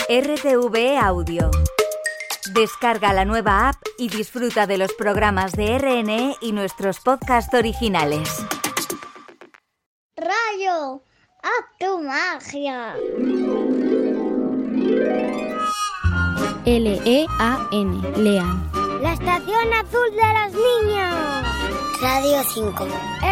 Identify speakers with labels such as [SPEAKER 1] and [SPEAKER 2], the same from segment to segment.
[SPEAKER 1] RTV Audio. Descarga la nueva app y disfruta de los programas de RNE y nuestros podcasts originales.
[SPEAKER 2] ¡Rayo! ¡Haz tu magia!
[SPEAKER 3] L-E-A-N, Lean.
[SPEAKER 2] La Estación Azul de los Niños. Radio 5.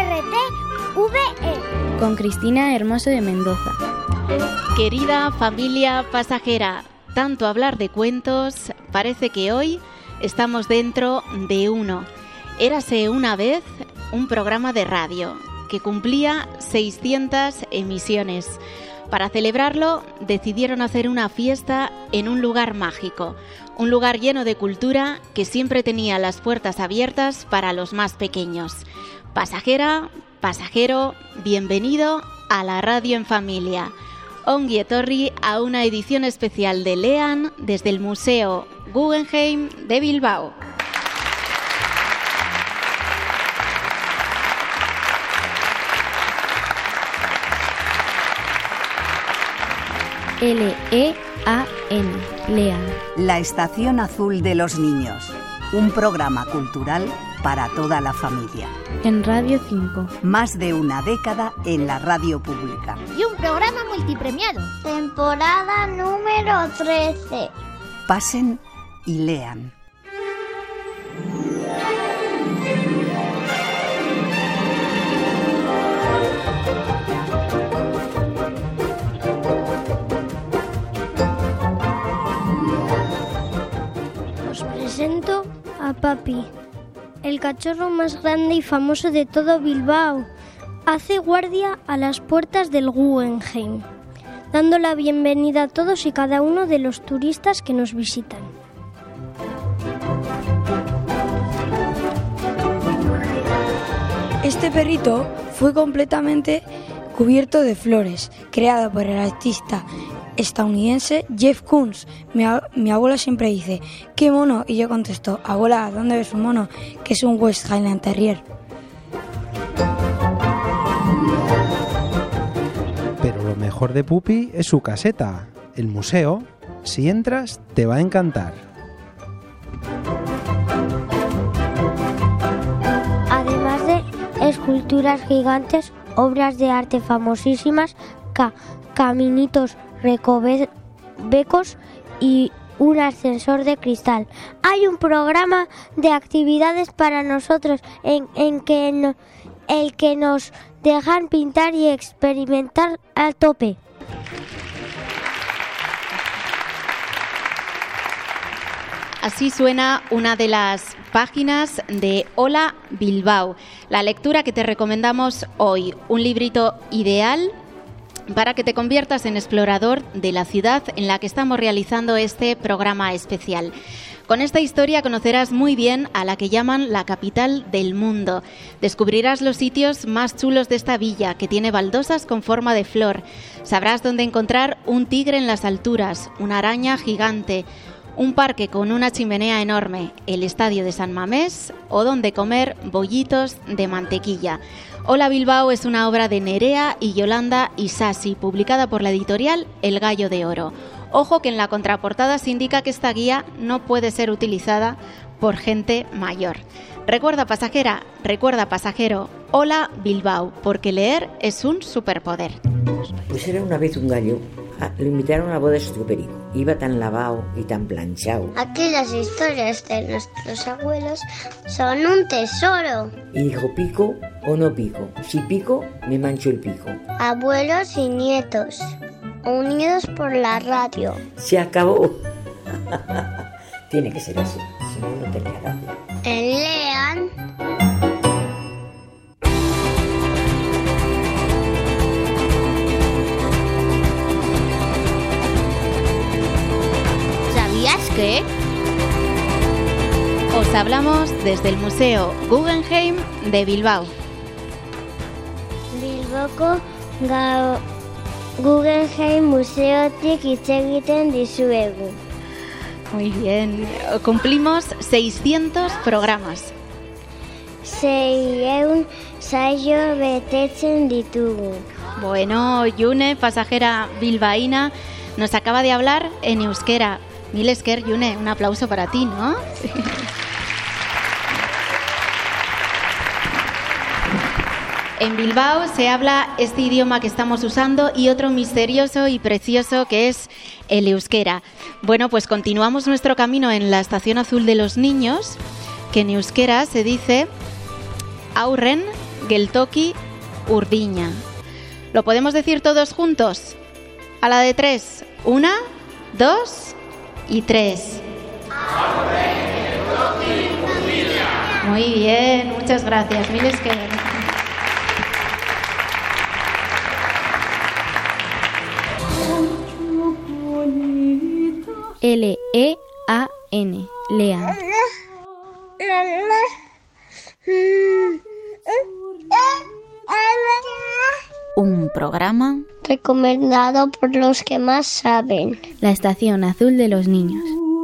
[SPEAKER 2] RTV.
[SPEAKER 3] Con Cristina Hermoso de Mendoza.
[SPEAKER 4] Querida familia pasajera, tanto hablar de cuentos, parece que hoy estamos dentro de uno. Érase una vez un programa de radio que cumplía 600 emisiones. Para celebrarlo decidieron hacer una fiesta en un lugar mágico, un lugar lleno de cultura que siempre tenía las puertas abiertas para los más pequeños. Pasajera, pasajero, bienvenido a la radio en familia. Ongi etorri a una edición especial de Lean desde el Museo Guggenheim de Bilbao.
[SPEAKER 3] L-E-A-N, Lean.
[SPEAKER 5] La Estación Azul de los Niños, un programa cultural para toda la familia.
[SPEAKER 3] En Radio 5.
[SPEAKER 5] Más de una década en la radio pública.
[SPEAKER 2] Y un programa multipremiado. Temporada número 13.
[SPEAKER 5] Pasen y lean.
[SPEAKER 6] Os presento a Papi, el cachorro más grande y famoso de todo Bilbao. Hace guardia a las puertas del Guggenheim, dando la bienvenida a todos y cada uno de los turistas que nos visitan.
[SPEAKER 7] Este perrito fue completamente cubierto de flores, creado por el artista estadounidense Jeff Koons. Mi abuela siempre dice, ¿qué mono? Y yo contesto, abuela, ¿dónde ves un mono? Que es un West Highland Terrier.
[SPEAKER 8] Pero lo mejor de Pupi es su caseta, el museo. Si entras, te va a encantar.
[SPEAKER 6] Además de esculturas gigantes, obras de arte famosísimas, caminitos recovecos y un ascensor de cristal. Hay un programa de actividades para nosotros en el que nos dejan pintar y experimentar al tope.
[SPEAKER 4] Así suena una de las páginas de Hola Bilbao, la lectura que te recomendamos hoy, un librito ideal para que te conviertas en explorador de la ciudad en la que estamos realizando este programa especial. Con esta historia conocerás muy bien a la que llaman la capital del mundo. Descubrirás los sitios más chulos de esta villa, que tiene baldosas con forma de flor. Sabrás dónde encontrar un tigre en las alturas, una araña gigante, un parque con una chimenea enorme, el estadio de San Mamés o donde comer bollitos de mantequilla. Hola Bilbao es una obra de Nerea y Yolanda Isasi, publicada por la editorial El Gallo de Oro. Ojo que en la contraportada se indica que esta guía no puede ser utilizada por gente mayor. Recuerda pasajera, recuerda pasajero, hola Bilbao, porque leer es un superpoder.
[SPEAKER 9] Pues era una vez un gallo. Lo invitaron a la boda de su perico. Iba tan lavado y tan planchado.
[SPEAKER 2] Aquí las historias de nuestros abuelos son un tesoro.
[SPEAKER 9] Y dijo, ¿pico o no pico? Si pico, me mancho el pico.
[SPEAKER 2] Abuelos y nietos, unidos por la radio.
[SPEAKER 9] Se acabó. Tiene que ser así, si no, no tenía radio.
[SPEAKER 2] Lean.
[SPEAKER 4] ¿Sabías que? Os hablamos desde el Museo Guggenheim de Bilbao.
[SPEAKER 6] Bilboko Guggenheim museotik hitz egiten dizuegu.
[SPEAKER 4] Muy bien, cumplimos 600 programas.
[SPEAKER 6] 600 saio betetzen ditugu.
[SPEAKER 4] Bueno, June, pasajera bilbaína, nos acaba de hablar en euskera. Mil esker, June, un aplauso para ti, ¿no? En Bilbao se habla este idioma que estamos usando y otro misterioso y precioso que es el euskera. Bueno, pues continuamos nuestro camino en la Estación Azul de los Niños, que en euskera se dice aurren geltoki urdina. ¿Lo podemos decir todos juntos? A la de 3. 1, 2 y 3. Muy bien, muchas gracias. Mil esker.
[SPEAKER 3] L-E-A-N, lean.
[SPEAKER 1] Un programa
[SPEAKER 2] recomendado por los que más saben.
[SPEAKER 3] La Estación Azul de los Niños.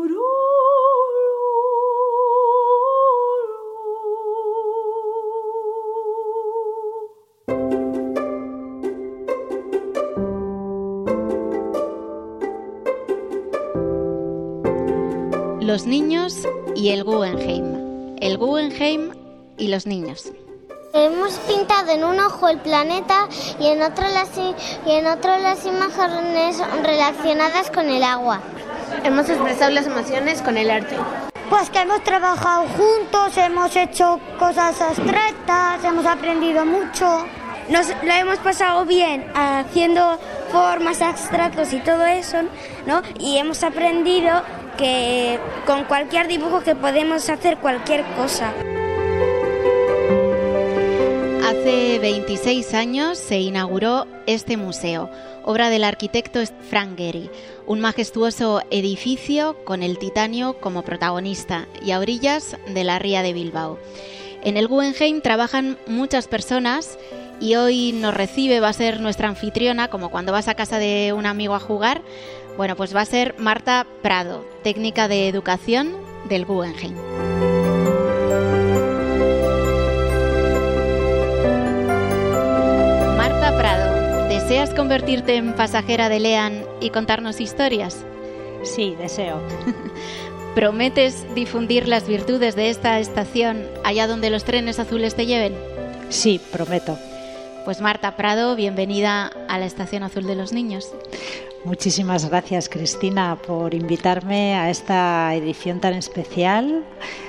[SPEAKER 4] Los niños y el Guggenheim. El Guggenheim y los niños.
[SPEAKER 2] Hemos pintado en un ojo el planeta y en otro las imágenes relacionadas con el agua.
[SPEAKER 10] Hemos expresado las emociones con el arte.
[SPEAKER 6] Pues que hemos trabajado juntos, hemos hecho cosas abstractas, hemos aprendido mucho.
[SPEAKER 10] Nos lo hemos pasado bien haciendo formas abstractas y todo eso, ¿no? Y hemos aprendido que con cualquier dibujo que podemos hacer cualquier cosa.
[SPEAKER 4] Hace 26 años se inauguró este museo, obra del arquitecto Frank Gehry, un majestuoso edificio con el titanio como protagonista y a orillas de la ría de Bilbao. En el Guggenheim trabajan muchas personas y hoy nos recibe, va a ser nuestra anfitriona, como cuando vas a casa de un amigo a jugar. Bueno, pues va a ser Marta Prado, técnica de educación del Guggenheim. Marta Prado, ¿deseas convertirte en pasajera de Lean y contarnos historias?
[SPEAKER 11] Sí, deseo.
[SPEAKER 4] ¿Prometes difundir las virtudes de esta estación allá donde los trenes azules te lleven?
[SPEAKER 11] Sí, prometo.
[SPEAKER 4] Pues Marta Prado, bienvenida a la Estación Azul de los Niños.
[SPEAKER 11] Muchísimas gracias, Cristina, por invitarme a esta edición tan especial,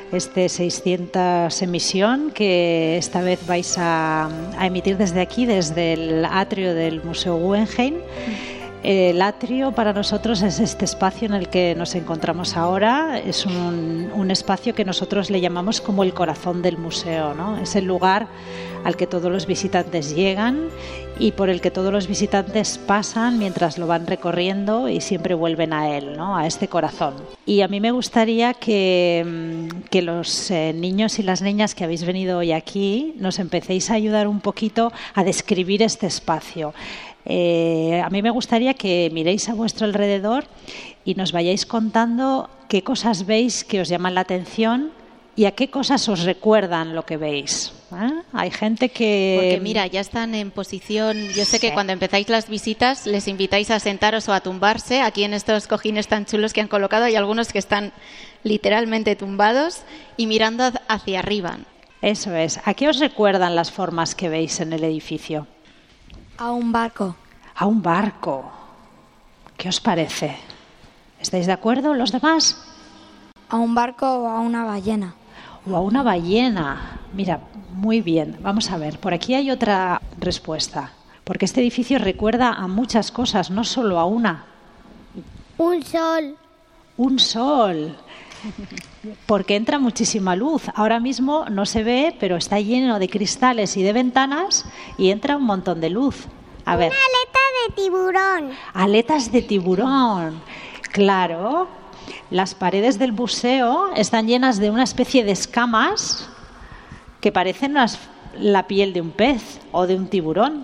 [SPEAKER 11] 600 emisión, que esta vez vais a emitir desde aquí, desde el atrio del Museo Guggenheim. El atrio para nosotros es este espacio en el que nos encontramos ahora. Es un espacio que nosotros le llamamos como el corazón del museo, ¿no? Es el lugar al que todos los visitantes llegan y por el que todos los visitantes pasan mientras lo van recorriendo y siempre vuelven a él, ¿no? A este corazón. Y a mí me gustaría que los niños y las niñas que habéis venido hoy aquí nos empecéis a ayudar un poquito a describir este espacio. A mí me gustaría que miréis a vuestro alrededor y nos vayáis contando qué cosas veis que os llaman la atención y a qué cosas os recuerdan lo que veis. Hay gente que...
[SPEAKER 4] Porque mira, ya están en posición... Yo sé que cuando empezáis las visitas les invitáis a sentaros o a tumbarse. Aquí en estos cojines tan chulos que han colocado hay algunos que están literalmente tumbados y mirando hacia arriba.
[SPEAKER 11] Eso es. ¿A qué os recuerdan las formas que veis en el edificio?
[SPEAKER 7] A un barco.
[SPEAKER 11] A un barco. ¿Qué os parece? ¿Estáis de acuerdo los demás?
[SPEAKER 7] A un barco o a una ballena.
[SPEAKER 11] O a una ballena. Mira, muy bien. Vamos a ver, por aquí hay otra respuesta. Porque este edificio recuerda a muchas cosas, no solo a una.
[SPEAKER 2] Un sol.
[SPEAKER 11] Un sol. Porque entra muchísima luz. Ahora mismo no se ve, pero está lleno de cristales y de ventanas y entra un montón de luz. A ver.
[SPEAKER 2] Una aleta de tiburón.
[SPEAKER 11] Aletas de tiburón. Claro. Las paredes del museo están llenas de una especie de escamas que parecen la piel de un pez o de un tiburón.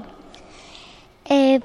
[SPEAKER 2] Me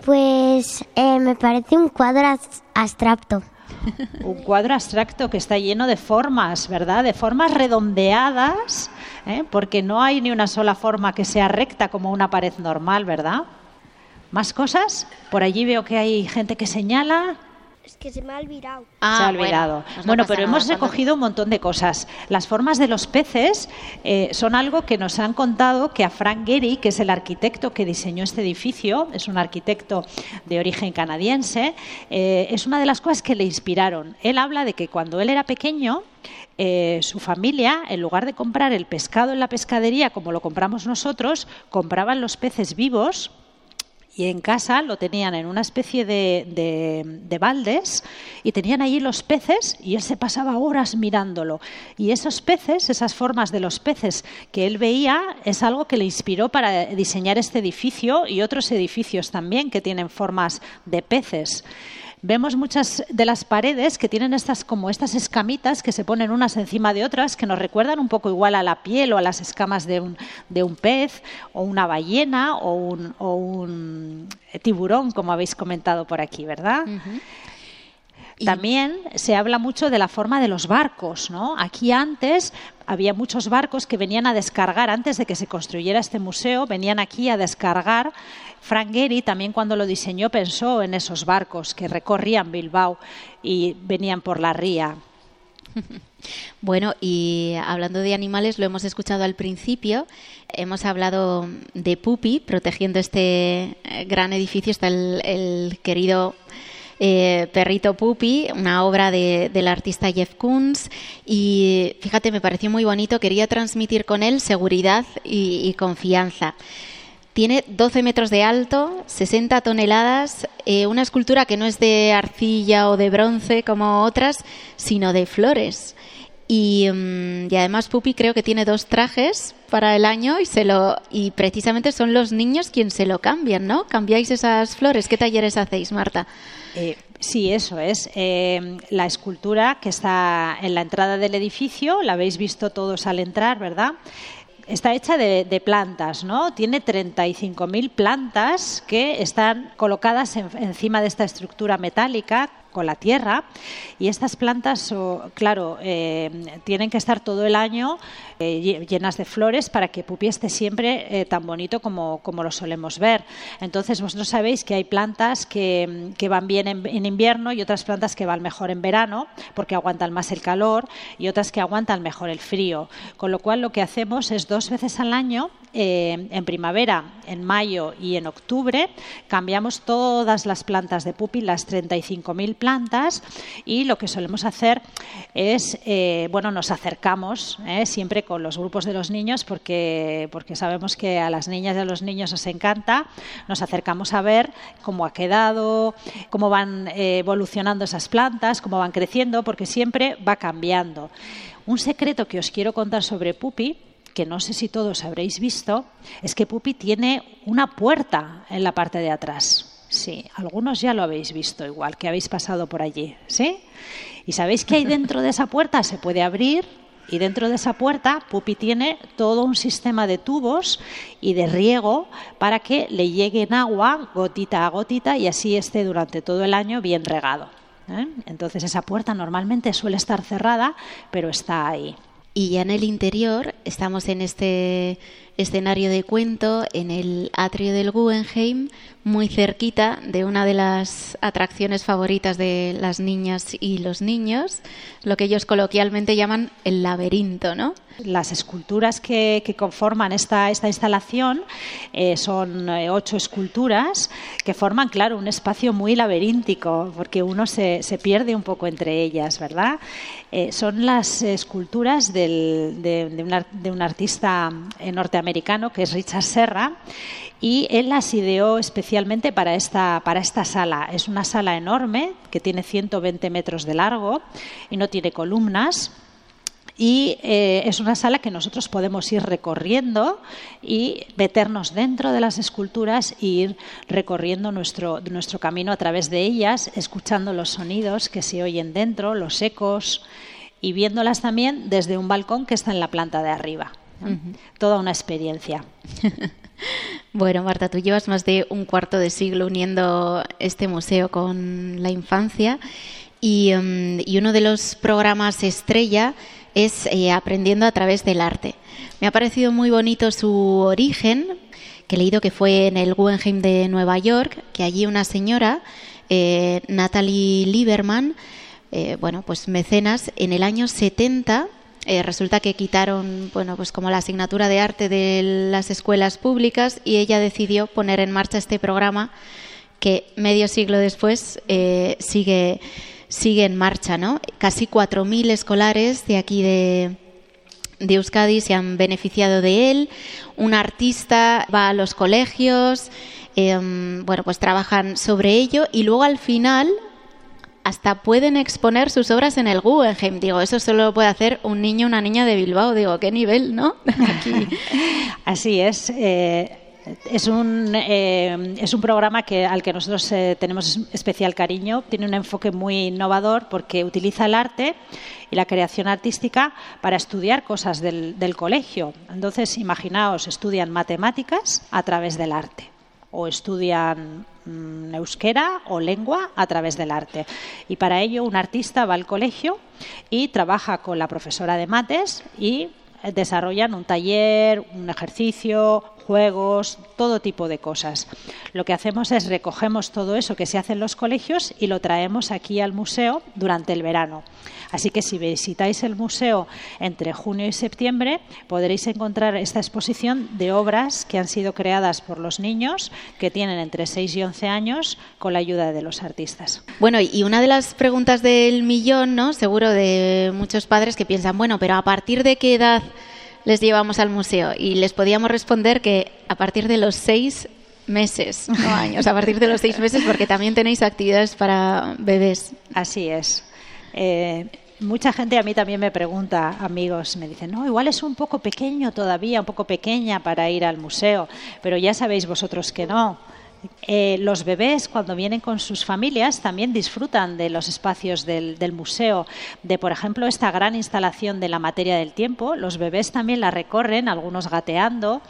[SPEAKER 2] parece un cuadro abstracto.
[SPEAKER 11] Un cuadro abstracto que está lleno de formas, ¿verdad? De formas redondeadas, porque no hay ni una sola forma que sea recta como una pared normal, ¿verdad? ¿Más cosas? Por allí veo que hay gente que señala.
[SPEAKER 6] Es que se me ha olvidado.
[SPEAKER 11] Se ha olvidado. Bueno, pero hemos recogido un montón de cosas. Las formas de los peces son algo que nos han contado que a Frank Gehry, que es el arquitecto que diseñó este edificio, es un arquitecto de origen canadiense, es una de las cosas que le inspiraron. Él habla de que cuando él era pequeño, su familia, en lugar de comprar el pescado en la pescadería como lo compramos nosotros, compraban los peces vivos y en casa lo tenían en una especie de baldes y tenían allí los peces y él se pasaba horas mirándolo. Y esos peces, esas formas de los peces que él veía, es algo que le inspiró para diseñar este edificio y otros edificios también que tienen formas de peces. Vemos muchas de las paredes que tienen estas escamitas que se ponen unas encima de otras, que nos recuerdan un poco igual a la piel o a las escamas de un pez o una ballena o un tiburón, como habéis comentado por aquí, ¿verdad? También se habla mucho de la forma de los barcos, ¿no? Aquí antes había muchos barcos que venían a descargar, antes de que se construyera este museo, venían aquí a descargar. Frank Gehry también, cuando lo diseñó, pensó en esos barcos que recorrían Bilbao y venían por la ría.
[SPEAKER 4] Bueno, y hablando de animales, lo hemos escuchado al principio, hemos hablado de Pupi protegiendo este gran edificio, está el querido perrito Pupi, una obra del artista Jeff Koons, y fíjate, me pareció muy bonito, quería transmitir con él seguridad y confianza. Tiene 12 metros de alto, 60 toneladas, una escultura que no es de arcilla o de bronce como otras, sino de flores. Y además Pupi creo que tiene 2 trajes para el año y precisamente son los niños quienes se lo cambian, ¿no? ¿Cambiáis esas flores? ¿Qué talleres hacéis, Marta?
[SPEAKER 11] Sí, eso es. La escultura que está en la entrada del edificio, la habéis visto todos al entrar, ¿verdad? Está hecha de plantas, ¿no? Tiene 35.000 plantas que están colocadas encima de esta estructura metálica con la tierra, y estas plantas, claro, tienen que estar todo el año llenas de flores para que Pupi esté siempre tan bonito como lo solemos ver. Entonces vosotros sabéis que hay plantas que van bien en invierno y otras plantas que van mejor en verano porque aguantan más el calor y otras que aguantan mejor el frío, con lo cual lo que hacemos es 2 veces al año, en primavera, en mayo y en octubre, cambiamos todas las plantas de Pupi, las 35.000 plantas, y lo que solemos hacer es, nos acercamos siempre con los grupos de los niños porque sabemos que a las niñas y a los niños os encanta, nos acercamos a ver cómo ha quedado, cómo van evolucionando esas plantas, cómo van creciendo, porque siempre va cambiando. Un secreto que os quiero contar sobre Pupi, que no sé si todos habréis visto, es que Pupi tiene una puerta en la parte de atrás. Sí, algunos ya lo habéis visto igual, que habéis pasado por allí, ¿sí? Y sabéis que ahí dentro de esa puerta se puede abrir, y dentro de esa puerta Pupi tiene todo un sistema de tubos y de riego para que le lleguen agua gotita a gotita y así esté durante todo el año bien regado, ¿eh? Entonces esa puerta normalmente suele estar cerrada, pero está ahí.
[SPEAKER 4] Y ya en el interior estamos en este escenario de cuento, en el atrio del Guggenheim, muy cerquita de una de las atracciones favoritas de las niñas y los niños, lo que ellos coloquialmente llaman el laberinto, ¿no?
[SPEAKER 11] Las esculturas que conforman esta instalación son 8 esculturas que forman, claro, un espacio muy laberíntico, porque uno se pierde un poco entre ellas, ¿verdad? Son las esculturas de un artista norteamericano que es Richard Serra, y él las ideó especialmente para esta sala. Es una sala enorme que tiene 120 metros de largo y no tiene columnas. Y es una sala que nosotros podemos ir recorriendo y meternos dentro de las esculturas e ir recorriendo nuestro camino a través de ellas, escuchando los sonidos que se oyen dentro, los ecos, y viéndolas también desde un balcón que está en la planta de arriba. Toda una experiencia.
[SPEAKER 4] Bueno, Marta, tú llevas más de un cuarto de siglo uniendo este museo con la infancia y uno de los programas estrella es Aprendiendo a través del arte. Me ha parecido muy bonito su origen, que he leído que fue en el Guggenheim de Nueva York, que allí una señora Natalie Lieberman, pues mecenas, en el año 70 resulta que quitaron, pues como la asignatura de arte de las escuelas públicas, y ella decidió poner en marcha este programa que medio siglo después sigue en marcha, ¿no? Casi 4.000 escolares de aquí de Euskadi se han beneficiado de él. Un artista va a los colegios, pues trabajan sobre ello, y luego al final hasta pueden exponer sus obras en el Guggenheim. Digo, eso solo lo puede hacer un niño o una niña de Bilbao. Digo, qué nivel, ¿no? Aquí.
[SPEAKER 11] Así es. Es un programa al que nosotros tenemos especial cariño. Tiene un enfoque muy innovador porque utiliza el arte y la creación artística para estudiar cosas del colegio. Entonces, imaginaos, estudian matemáticas a través del arte, o estudian euskera o lengua a través del arte. Y para ello un artista va al colegio y trabaja con la profesora de mates y desarrollan un taller, un ejercicio, juegos, todo tipo de cosas. Lo que hacemos es recogemos todo eso que se hace en los colegios y lo traemos aquí al museo durante el verano. Así que si visitáis el museo entre junio y septiembre podréis encontrar esta exposición de obras que han sido creadas por los niños que tienen entre 6 y 11 años con la ayuda de los artistas.
[SPEAKER 4] Bueno, y una de las preguntas del millón, ¿no? Seguro de muchos padres que piensan, pero ¿a partir de qué edad les llevamos al museo? Y les podíamos responder que a partir de los 6 meses, no años, a partir de los 6 meses, porque también tenéis actividades para bebés.
[SPEAKER 11] Así es. Mucha gente a mí también me pregunta, amigos, me dicen, no, igual es un poco pequeño todavía, un poco pequeña para ir al museo, pero ya sabéis vosotros que no. Los bebés, cuando vienen con sus familias, también disfrutan de los espacios del museo, de, por ejemplo, esta gran instalación de la materia del tiempo. Los bebés también la recorren, algunos gateando,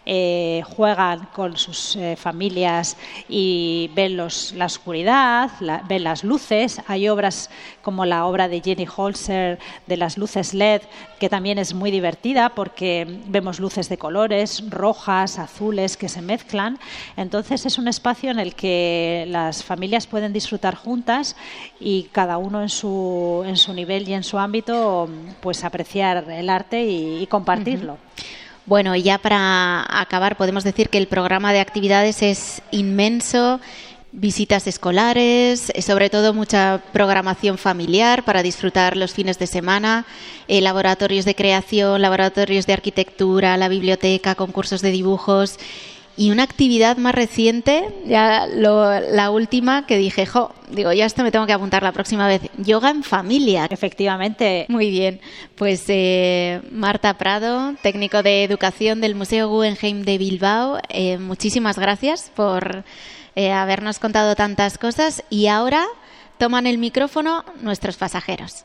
[SPEAKER 11] juegan con sus familias y ven la oscuridad, ven las luces. Hay obras como la obra de Jenny Holzer de las luces LED, que también es muy divertida porque vemos luces de colores, rojas, azules, que se mezclan. Entonces es un espacio en el que las familias pueden disfrutar juntas y cada uno en su nivel y en su ámbito, pues apreciar el arte y compartirlo.
[SPEAKER 4] Bueno, y ya para acabar podemos decir que el programa de actividades es inmenso. Visitas escolares, sobre todo mucha programación familiar para disfrutar los fines de semana, laboratorios de creación, laboratorios de arquitectura, la biblioteca, concursos de dibujos. Y una actividad más reciente, ya la última, que dije, ya esto me tengo que apuntar la próxima vez, yoga en familia.
[SPEAKER 11] Efectivamente.
[SPEAKER 4] Muy bien, pues Marta Prado, técnico de educación del Museo Guggenheim de Bilbao, muchísimas gracias por habernos contado tantas cosas, y ahora toman el micrófono nuestros pasajeros.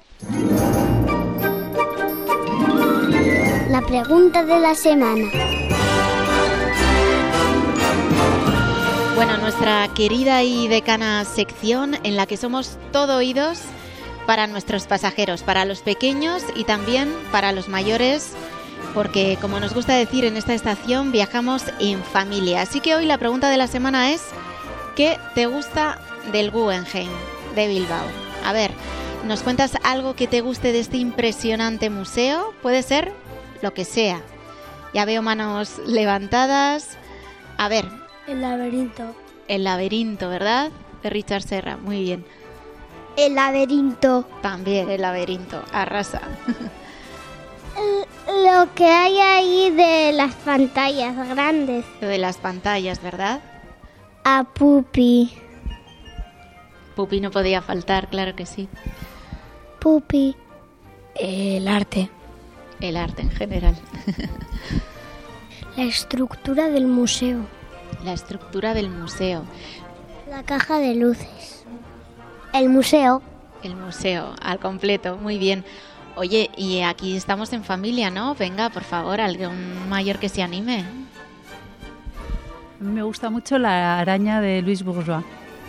[SPEAKER 2] La pregunta de la semana.
[SPEAKER 4] Bueno, nuestra querida y decana sección en la que somos todo oídos para nuestros pasajeros, para los pequeños y también para los mayores, porque como nos gusta decir en esta estación, viajamos en familia. Así que hoy la pregunta de la semana es: ¿qué te gusta del Guggenheim de Bilbao? A ver, ¿nos cuentas algo que te guste de este impresionante museo? Puede ser lo que sea. Ya veo manos levantadas. A ver.
[SPEAKER 6] El laberinto.
[SPEAKER 4] El laberinto, ¿verdad? De Richard Serra, muy bien.
[SPEAKER 2] El laberinto.
[SPEAKER 4] También el laberinto, arrasa.
[SPEAKER 2] Lo que hay ahí de las pantallas grandes.
[SPEAKER 4] Lo de las pantallas, ¿verdad?
[SPEAKER 2] A Pupi.
[SPEAKER 4] Pupi no podía faltar, claro que sí.
[SPEAKER 2] Pupi.
[SPEAKER 6] El arte.
[SPEAKER 4] El arte en general.
[SPEAKER 6] La estructura del museo.
[SPEAKER 4] La estructura del museo.
[SPEAKER 2] La caja de luces. El museo.
[SPEAKER 4] El museo, al completo, muy bien. Oye, y aquí estamos en familia, ¿no? Venga, por favor, algún mayor que se anime.
[SPEAKER 12] A mí me gusta mucho la araña de Louis Bourgeois.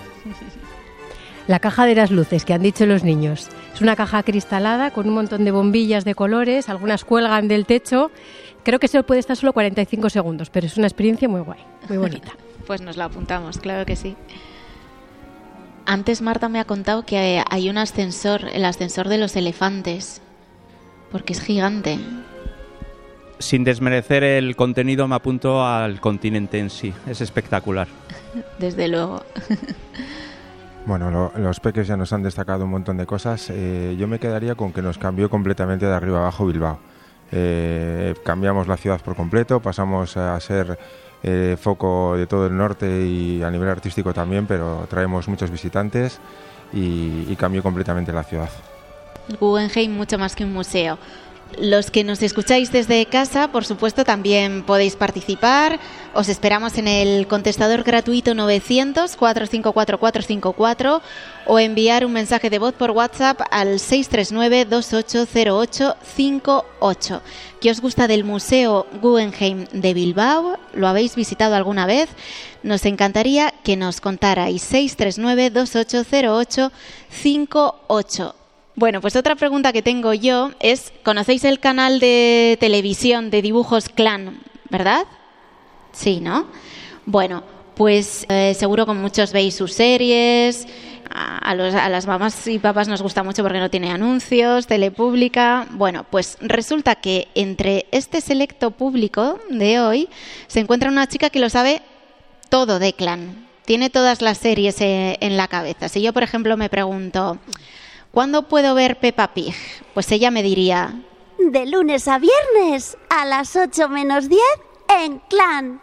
[SPEAKER 12] La caja de las luces, que han dicho los niños. Es una caja acristalada con un montón de bombillas de colores, algunas cuelgan del techo. Creo que se puede estar solo 45 segundos, pero es una experiencia muy guay, muy bonita.
[SPEAKER 4] Pues nos la apuntamos, claro que sí. antes Marta me ha contado que hay un ascensor, el ascensor de los elefantes, porque es gigante.
[SPEAKER 13] Sin desmerecer el contenido, me apunto al continente en sí. Es espectacular.
[SPEAKER 4] Desde luego.
[SPEAKER 14] Bueno, los peques ya nos han destacado un montón de cosas. Yo me quedaría con que nos cambió completamente de arriba abajo Bilbao. Cambiamos la ciudad por completo, pasamos a ser foco de todo el norte y a nivel artístico también, pero traemos muchos visitantes y cambió completamente la ciudad.
[SPEAKER 4] Guggenheim mucho más que un museo. Los que nos escucháis desde casa, por supuesto, también podéis participar. Os esperamos en el contestador gratuito 900-454-454 o enviar un mensaje de voz por WhatsApp al 639-280858. ¿Qué os gusta del Museo Guggenheim de Bilbao? ¿Lo habéis visitado alguna vez? Nos encantaría que nos contarais. 639-280858. Bueno, pues otra pregunta que tengo yo es, ¿conocéis el canal de televisión de dibujos Clan, verdad? Sí, ¿no? Bueno, pues seguro que muchos veis sus series, a las mamás y papás nos gusta mucho porque no tiene anuncios, telepública. Bueno, pues resulta que entre este selecto público de hoy se encuentra una chica que lo sabe todo de Clan, tiene todas las series en la cabeza. Si yo, por ejemplo, me pregunto, ¿cuándo puedo ver Peppa Pig? Pues ella me diría,
[SPEAKER 15] de lunes a viernes a las 8 menos 10 en Clan.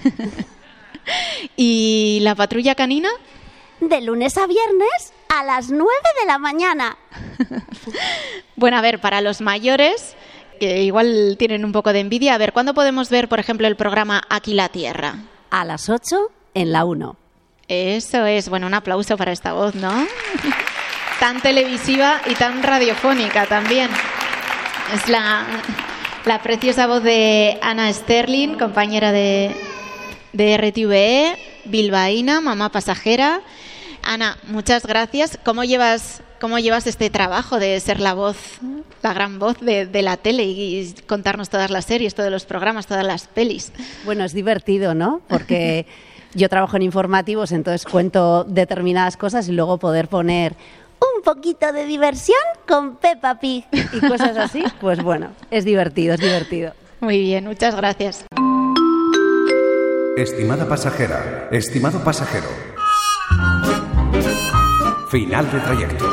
[SPEAKER 4] ¿Y la Patrulla Canina?
[SPEAKER 15] De lunes a viernes a las 9 de la mañana.
[SPEAKER 4] Bueno, a ver, para los mayores, que igual tienen un poco de envidia, a ver, ¿cuándo podemos ver, por ejemplo, el programa Aquí la Tierra?
[SPEAKER 15] A las 8 en la 1.
[SPEAKER 4] Eso es, bueno, un aplauso para esta voz, ¿no? Tan televisiva y tan radiofónica también. Es la preciosa voz de Ana Sterling, compañera de RTVE, bilbaína, mamá pasajera. Ana, muchas gracias. ¿Cómo llevas este trabajo de ser la voz, la gran voz de la tele y contarnos todas las series, todos los programas, todas las pelis?
[SPEAKER 15] Bueno, es divertido, ¿no? Porque yo trabajo en informativos, entonces cuento determinadas cosas y luego poder poner un poquito de diversión con Peppa Pig y cosas así, pues bueno, es divertido, es divertido.
[SPEAKER 4] Muy bien, muchas gracias.
[SPEAKER 16] Estimada pasajera, estimado pasajero. Final de trayecto.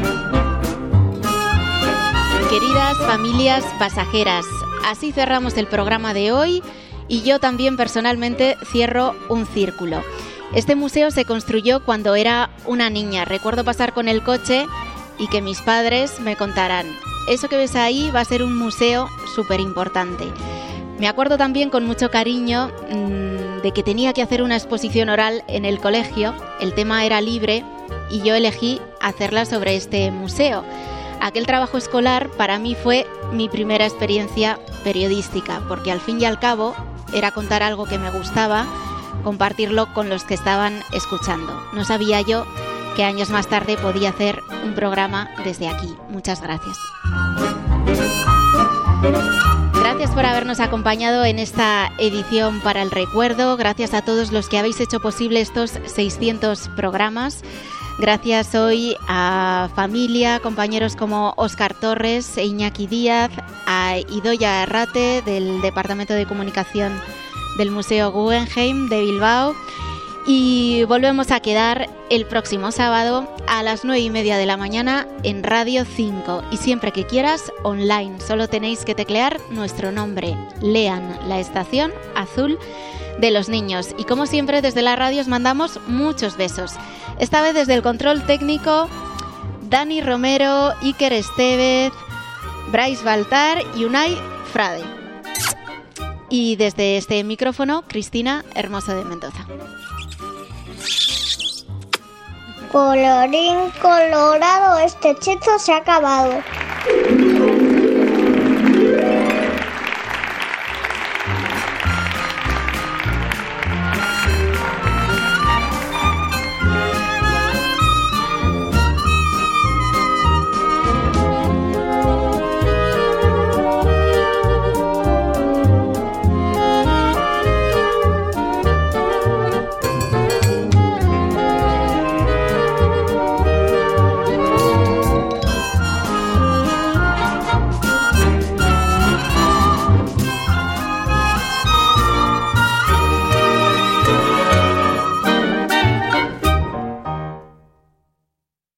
[SPEAKER 4] Queridas familias pasajeras, así cerramos el programa de hoy y yo también personalmente cierro un círculo. Este museo se construyó cuando era una niña. Recuerdo pasar con el coche y que mis padres me contaran, eso que ves ahí va a ser un museo súper importante. Me acuerdo también con mucho cariño de que tenía que hacer una exposición oral en el colegio. El tema era libre y yo elegí hacerla sobre este museo. Aquel trabajo escolar para mí fue mi primera experiencia periodística, porque al fin y al cabo era contar algo que me gustaba, compartirlo con los que estaban escuchando. No sabía yo que años más tarde podía hacer un programa desde aquí. Muchas gracias. Gracias por habernos acompañado en esta edición para el recuerdo. Gracias a todos los que habéis hecho posible estos 600 programas. Gracias hoy a familia, compañeros como Óscar Torres e Iñaki Díaz, a Idoia Arrate del Departamento de Comunicación del Museo Guggenheim de Bilbao. Y volvemos a quedar el próximo sábado a las 9:30 de la mañana en Radio 5. Y siempre que quieras, online. Solo tenéis que teclear nuestro nombre. Lean la estación azul de los niños. Y como siempre, desde la radio os mandamos muchos besos. Esta vez desde el control técnico, Dani Romero, Iker Estevez, Bryce Baltar y Unai Frade. Y desde este micrófono, Cristina Hermoso de Mendoza.
[SPEAKER 2] Colorín colorado, este hechizo se ha acabado.